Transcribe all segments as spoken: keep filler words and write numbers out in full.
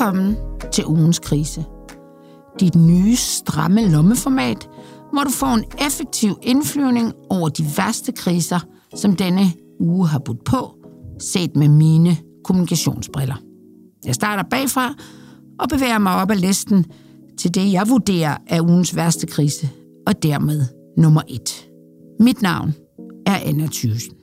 Velkommen til ugens krise. Dit nye, stramme lommeformat, hvor du får en effektiv indflyvning over de værste kriser, som denne uge har budt på, set med mine kommunikationsbriller. Jeg starter bagfra og bevæger mig op ad listen til det, jeg vurderer er ugens værste krise, og dermed nummer et. Mit navn er Anna Thyssen.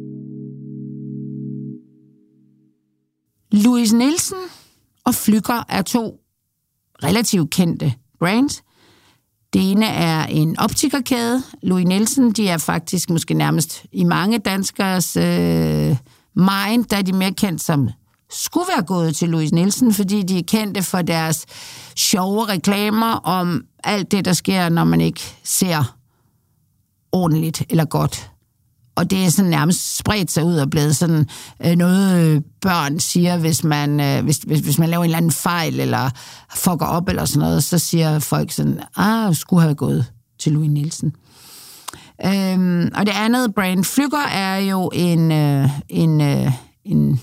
Louise Nielsen og Flügger er to relativt kendte brands. Det ene er en optikerkæde. Louise Nielsen, de er faktisk måske nærmest i mange danskers øh, mind, da de mere kendt som skulle være gået til Louise Nielsen, fordi de er kendte for deres sjove reklamer om alt det, der sker, når man ikke ser ordentligt eller godt. Og det er sådan nærmest spredt sig ud og blevet sådan øh, noget, børn siger, hvis man, øh, hvis, hvis, hvis man laver en eller anden fejl, eller fucker op, eller sådan noget, så siger folk sådan, ah, skulle have gået til Louise Nielsen. Øhm, og det andet brand, Flügger, er jo en, øh, en, øh, en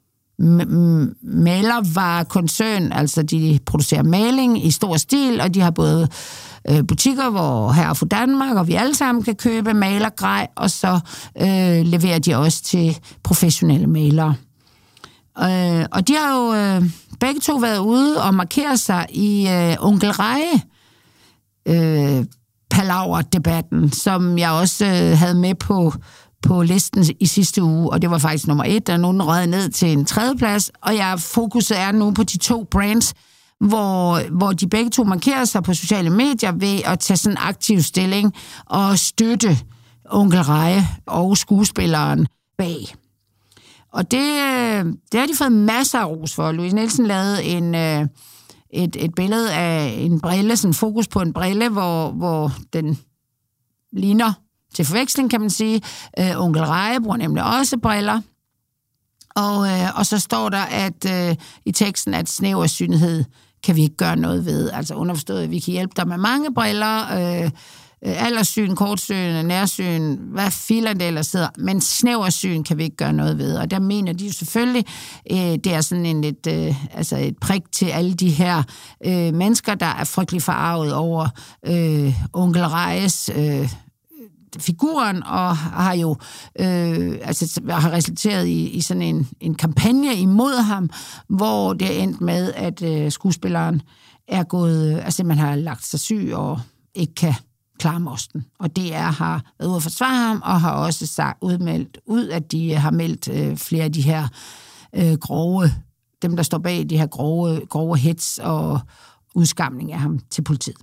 malervarekoncern, altså de producerer maling i stor stil, og de har både butikker, hvor her og for Danmark, og vi alle sammen kan købe malergrej, og så øh, leverer de også til professionelle malere. Øh, og de har jo øh, begge to været ude og markere sig i øh, Onkel Reje øh, palaver-debatten, som jeg også øh, havde med på på listen i sidste uge, og det var faktisk nummer et, der nogen rød ned til en tredjeplads, og jeg fokuset er nu på de to brands, hvor, hvor de begge to markerer sig på sociale medier ved at tage sådan en aktiv stilling og støtte Onkel Reje og skuespilleren bag. Og det, det har de fået masser af ros for. Louise Nielsen lavede en, et, et billede af en brille, sådan fokus på en brille, hvor, hvor den ligner til forveksling, kan man sige. Uh, Onkel Reje bruger nemlig også briller. Og, uh, og så står der at uh, i teksten, at snæversynethed kan vi ikke gøre noget ved. Altså underforstået, at vi kan hjælpe dig med mange briller, uh, alderssyn, kortsyn, nærsyn, hvad filen det ellers hedder, men snæversyn kan vi ikke gøre noget ved. Og der mener de jo selvfølgelig, uh, det er sådan en lidt, uh, altså et prik til alle de her uh, mennesker, der er frygtelig forarvet over uh, Onkel Rejes uh, figuren, og har jo øh, altså, har resulteret i, i sådan en, en kampagne imod ham, hvor det er endt med, at øh, skuespilleren er gået, altså man har lagt sig syg og ikke kan klare mosten. Og D R har været ude at forsvare ham, og har også sagt, udmeldt ud, at de har meldt øh, flere af de her øh, grove, dem der står bag de her grove, grove hits og udskamning af ham til politiet.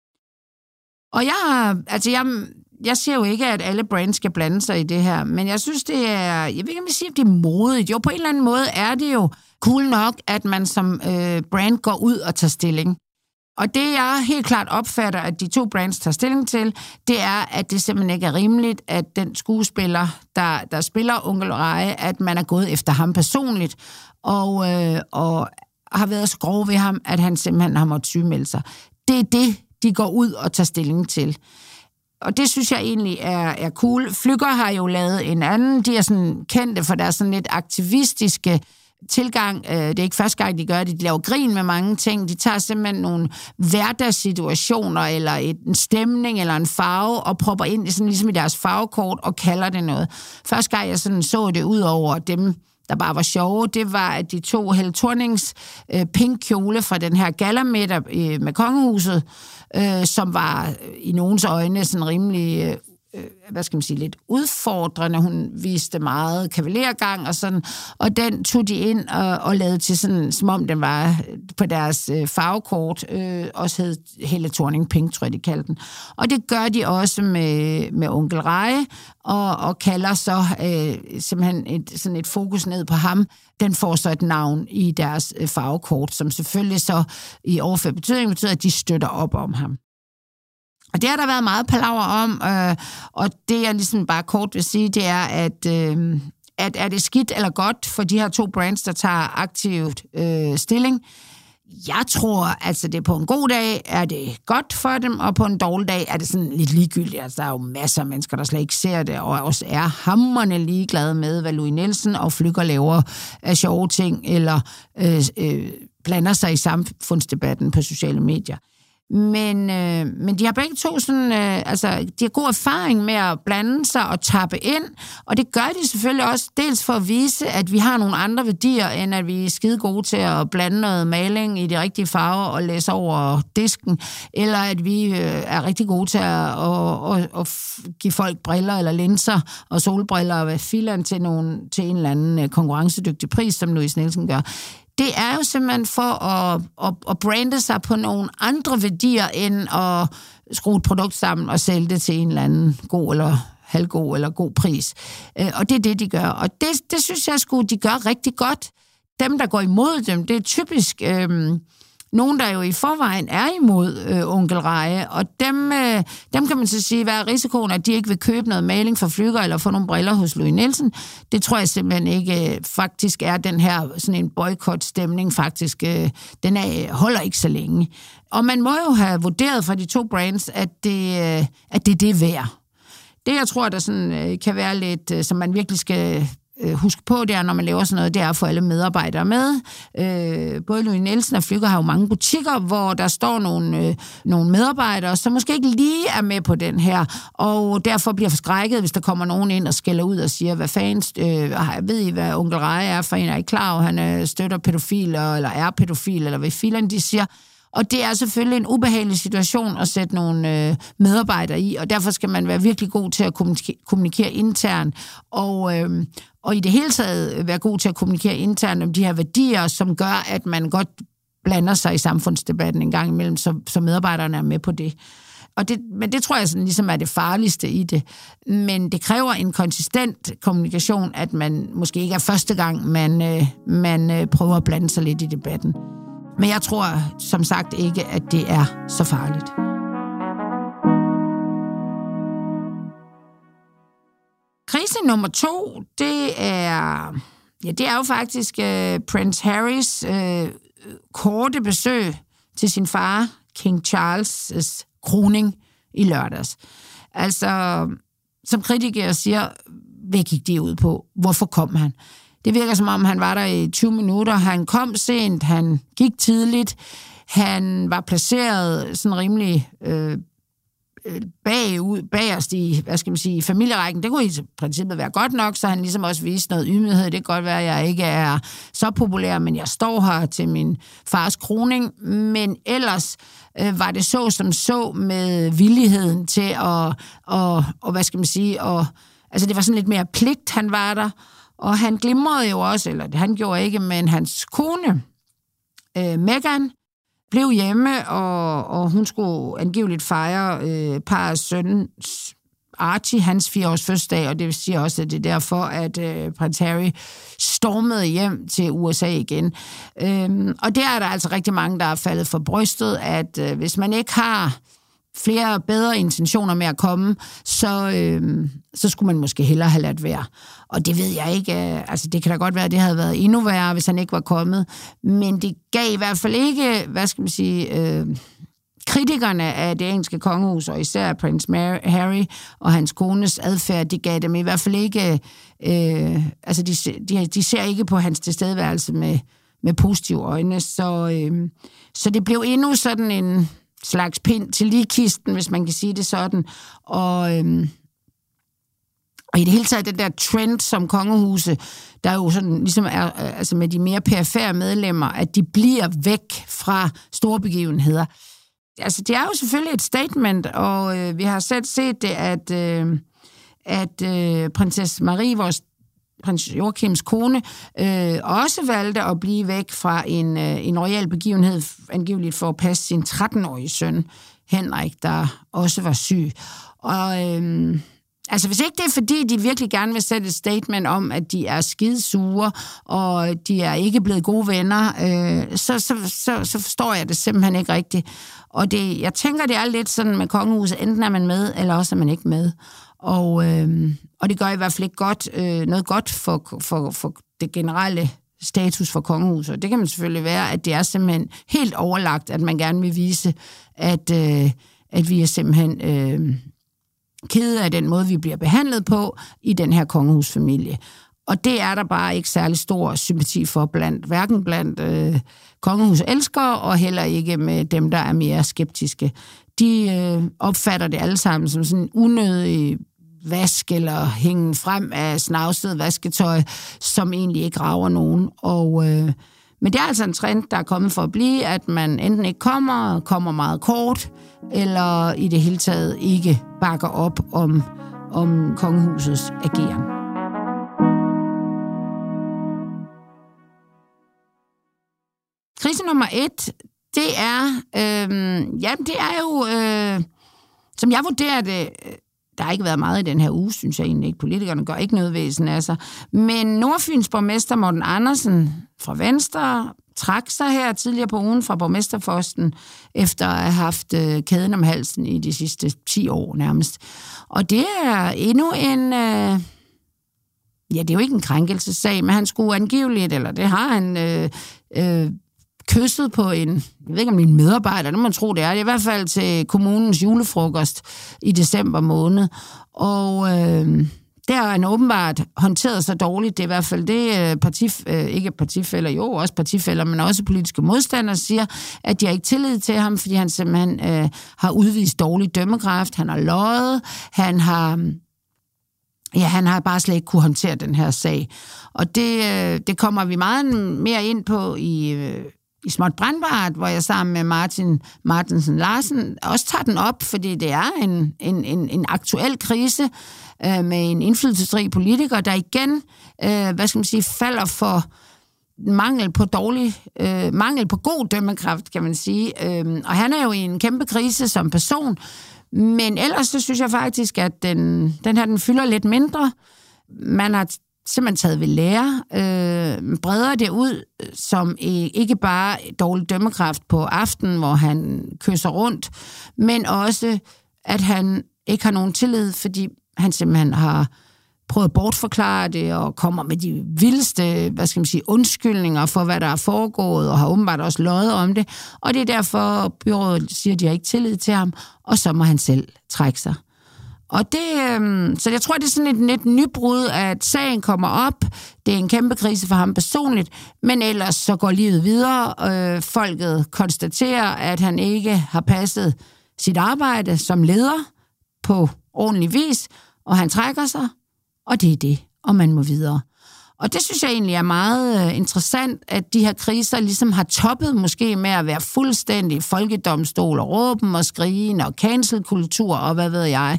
Og jeg, altså jeg Jeg siger jo ikke, at alle brands skal blande sig i det her, men jeg synes, det er, jeg ved ikke, om jeg siger, at det er modigt. Jo, på en eller anden måde er det jo cool nok, at man som øh, brand går ud og tager stilling. Og det, jeg helt klart opfatter, at de to brands tager stilling til, det er, at det simpelthen ikke er rimeligt, at den skuespiller, der, der spiller Onkel Reje, at man er gået efter ham personligt, og, øh, og har været så grov ved ham, at han simpelthen har måttet sygemelde sig. Det er det, de går ud og tager stilling til. Og det synes jeg egentlig er, er cool. Flügger har jo lavet en anden. De er sådan kendte for deres sådan lidt aktivistiske tilgang. Det er ikke første gang, de gør det. De laver grin med mange ting. De tager simpelthen nogle hverdagssituationer, eller et, en stemning, eller en farve, og propper ind i sådan ligesom i deres farvekort, og kalder det noget. Første gang, jeg sådan så det ud over dem, der bare var sjove, det var, at de to Helle Thornings øh, pink kjole fra den her gallamiddag øh, med kongehuset, øh, som var øh, i nogens øjne sådan rimelig, øh, hvad skal man sige, lidt udfordrende. Hun viste meget kavalergang og sådan, og den tog de ind og, og lavede til sådan, som om den var på deres øh, farvekort, øh, også hed Helle Thorning Pink, tror jeg, de kaldte den. Og det gør de også med, med Onkel Reje, og, og kalder så øh, simpelthen et, sådan et fokus ned på ham. Den får så et navn i deres øh, farvekort, som selvfølgelig så i overført betydning betyder, at de støtter op om ham. Og det har der været meget palaver om, øh, og det jeg ligesom bare kort vil sige, det er, at, øh, at er det skidt eller godt for de her to brands, der tager aktivt øh, stilling? Jeg tror, altså det på en god dag er det godt for dem, og på en dårlig dag er det sådan lidt ligegyldigt. Altså der er jo masser af mennesker, der slet ikke ser det, og også er hamrende ligeglade med, hvad Louis Nielsen og Flügger laver af sjove ting, eller øh, øh, blander sig i samfundsdebatten på sociale medier. Men, øh, men de har begge to sådan, øh, altså, de har god erfaring med at blande sig og tappe ind, og det gør de selvfølgelig også dels for at vise, at vi har nogle andre værdier, end at vi er skide gode til at blande noget maling i de rigtige farver og læse over disken, eller at vi øh, er rigtig gode til at, at, at, at give folk briller eller linser og solbriller og hvad filan til, nogle, til en eller anden konkurrencedygtig pris, som Louis Nielsen gør. Det er jo simpelthen for at, at, at brande sig på nogle andre værdier, end at skrue et produkt sammen og sælge det til en eller anden god eller halvgod eller god pris. Og det er det, de gør. Og det, det synes jeg sgu, de gør rigtig godt. Dem, der går imod dem, det er typisk øh, nogen, der jo i forvejen er imod øh, Onkel Reje, og dem, øh, dem kan man så sige, hvad er risikoen, at de ikke vil købe noget maling fra Flügger eller få nogle briller hos Louis Nielsen. Det tror jeg simpelthen ikke øh, faktisk er den her sådan en boycott-stemning faktisk. Øh, den er, holder ikke så længe. Og man må jo have vurderet fra de to brands, at det, øh, at det er det værd. Det, jeg tror, der sådan, øh, kan være lidt, øh, som man virkelig skal husk på, det er, når man laver sådan noget, det er at få alle medarbejdere med. Øh, både Louis Nielsen og Flügger har jo mange butikker, hvor der står nogle, øh, nogle medarbejdere, som måske ikke lige er med på den her, og derfor bliver forskrækket, hvis der kommer nogen ind og skælder ud og siger, hvad fanden, øh, ved I, hvad Onkel Reje er for en? Er I klar over, han øh, støtter pædofiler, eller er pædofil, eller hvad filen de siger? Og det er selvfølgelig en ubehagelig situation at sætte nogle øh, medarbejdere i, og derfor skal man være virkelig god til at kommunikere, kommunikere internt, og, øh, og i det hele taget være god til at kommunikere internt om de her værdier, som gør, at man godt blander sig i samfundsdebatten en gang imellem, så, så medarbejderne er med på det. Og det, men det tror jeg sådan ligesom er det farligste i det. Men det kræver en konsistent kommunikation, at man måske ikke er første gang, man, øh, man øh, prøver at blande sig lidt i debatten. Men jeg tror som sagt ikke, at det er så farligt. Krise nummer to, det er, ja, det er jo faktisk uh, Prince Harrys uh, korte besøg til sin far, King Charles' kroning i lørdags. Altså, som kritikere siger, hvad gik det ud på? Hvorfor kom han? Det virker som om, han var der i tyve minutter. Han kom sent, han gik tidligt, han var placeret sådan rimelig øh, bagud, bagerst i, hvad skal man sige, familierækken. Det kunne i princippet være godt nok, så han ligesom også viste noget ydmyghed. Det kan godt være, at jeg ikke er så populær, men jeg står her til min fars kroning. Men ellers øh, var det så som så med villigheden til at, og, og hvad skal man sige, og, altså det var sådan lidt mere pligt, han var der. Og han glimrede jo også, eller han gjorde ikke, men hans kone, øh, Meghan, blev hjemme, og, og hun skulle angiveligt fejre øh, parrets søn Archie, hans fire års fødselsdag, og det vil sige også, at det er derfor, at øh, prins Harry stormede hjem til U S A igen. Øhm, og der er der altså rigtig mange, der er faldet for brystet, at øh, hvis man ikke har flere bedre intentioner med at komme, så, øh, så skulle man måske hellere have ladt være. Og det ved jeg ikke. Altså, det kan da godt være, at det havde været endnu værre, hvis han ikke var kommet. Men det gav i hvert fald ikke, hvad skal man sige, øh, kritikerne af det engelske kongehus, og især prins Harry og hans kones adfærd, det gav dem i hvert fald ikke, øh, altså de, de, de ser ikke på hans tilstedeværelse med, med positive øjne. Så, øh, så det blev endnu sådan en slags pind til ligkisten, hvis man kan sige det sådan. Og, øhm, og i det hele taget, den der trend som kongehuse, der jo sådan ligesom er, altså med de mere perifære medlemmer, at de bliver væk fra store begivenheder. Altså, det er jo selvfølgelig et statement, og øh, vi har selv set det, at, øh, at øh, prinsesse Marie, vores prins Joachims kone, øh, også valgte at blive væk fra en, øh, en royal begivenhed, angiveligt for at passe sin tretten-årige søn, Henrik, der også var syg. Og øh, altså, hvis ikke det er, fordi de virkelig gerne vil sætte et statement om, at de er skidesure, og de er ikke blevet gode venner, øh, så, så, så, så forstår jeg det simpelthen ikke rigtigt. Og det, jeg tænker, det er lidt sådan med kongehuset, enten er man med, eller også er man ikke med. Og, øh, og det gør i hvert fald ikke godt, øh, noget godt for, for, for det generelle status for kongehuset. Det kan man selvfølgelig være, at det er simpelthen helt overlagt, at man gerne vil vise, at, øh, at vi er simpelthen øh, kede af den måde, vi bliver behandlet på i den her kongehusfamilie. Og det er der bare ikke særlig stor sympati for, blandt, hverken blandt øh, kongehuselskere og heller ikke med dem, der er mere skeptiske. De øh, opfatter det alle sammen som sådan en unødig vask eller hængen frem af snavset vasketøj, som egentlig ikke rager nogen. Og, øh, men det er altså en trend, der er kommet for at blive, at man enten ikke kommer, kommer meget kort, eller i det hele taget ikke bakker op om, om kongehusets ageren. Krise nummer et, det er, øh, ja, det er jo, øh, som jeg vurderer det, der har ikke været meget i den her uge, synes jeg egentlig ikke. Politikerne gør ikke noget væsen af sig. Men Nordfyns borgmester Morten Andersen fra Venstre trak sig her tidligere på ugen fra borgmesterposten, efter at have haft øh, kæden om halsen i de sidste ti år nærmest. Og det er endnu en... Øh, ja, det er jo ikke en krænkelsessag, men han skulle angiveligt, eller det har han... Øh, øh, kysset på en, jeg ved ikke om det er en medarbejder, det må man tro, det er. Det er i hvert fald til kommunens julefrokost i december måned. Og øh, der har han åbenbart håndteret så dårligt. Det er i hvert fald det, partif, øh, ikke partifæller, jo også partifæller, men også politiske modstandere siger, at de har ikke tillid til ham, fordi han simpelthen øh, har udvist dårlig dømmekraft. Han har løjet, han har... Ja, han har bare slet ikke kunne håndtere den her sag. Og det, det kommer vi meget mere ind på i, i Småt Brandbart, hvor jeg sammen med Martin Martensen Larsen også tager den op, fordi det er en, en, en, en aktuel krise øh, med en indflydelsesrig politiker, der igen, øh, hvad skal man sige, falder for mangel på dårlig, øh, mangel på god dømmekraft, kan man sige. Øh, og han er jo i en kæmpe krise som person, men ellers så synes jeg faktisk, at den, den her den fylder lidt mindre. Man har simpelthen taget ved lære, øh, breder det ud som ikke bare dårlig dømmekraft på aftenen, hvor han kysser rundt, men også, at han ikke har nogen tillid, fordi han simpelthen har prøvet at bortforklare det og kommer med de vildeste, hvad skal man sige, undskyldninger for, hvad der er foregået, og har åbenbart også løjet om det. Og det er derfor, byrådet siger, at de har ikke tillid til ham, og så må han selv trække sig. Og det, øh, så jeg tror, det er sådan et, et nybrud, at sagen kommer op. Det er en kæmpe krise for ham personligt, men ellers så går livet videre. Øh, folket konstaterer, at han ikke har passet sit arbejde som leder på ordentlig vis, og han trækker sig, og det er det, og man må videre. Og det synes jeg egentlig er meget interessant, at de her kriser ligesom har toppet måske med at være fuldstændig folkedomstol og råben og skrigen og cancelkultur og hvad ved jeg.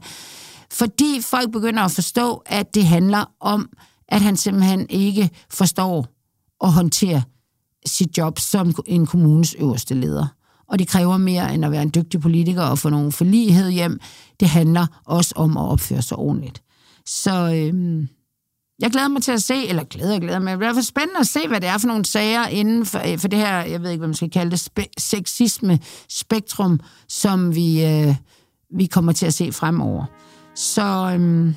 Fordi folk begynder at forstå, at det handler om, at han simpelthen ikke forstår at håndtere sit job som en kommunes øverste leder. Og det kræver mere end at være en dygtig politiker og få nogen forlighed hjem. Det handler også om at opføre sig ordentligt. Så øhm, jeg glæder mig til at se, eller glæder, glæder mig, det er i hvert fald spændende at se, hvad det er for nogle sager inden for, for det her, jeg ved ikke, hvad man skal kalde det, spe- sexisme-spektrum, som vi, øh, vi kommer til at se fremover. Så øhm,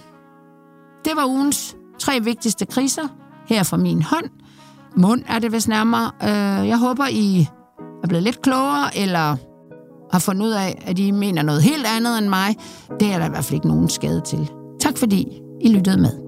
det var ugens tre vigtigste kriser her fra min hånd. Mund er det vist nærmere. Øh, jeg håber, I er blevet lidt klogere, eller har fundet ud af, at I mener noget helt andet end mig. Det er der i hvert fald ikke nogen skade til. Tak fordi I lyttede med.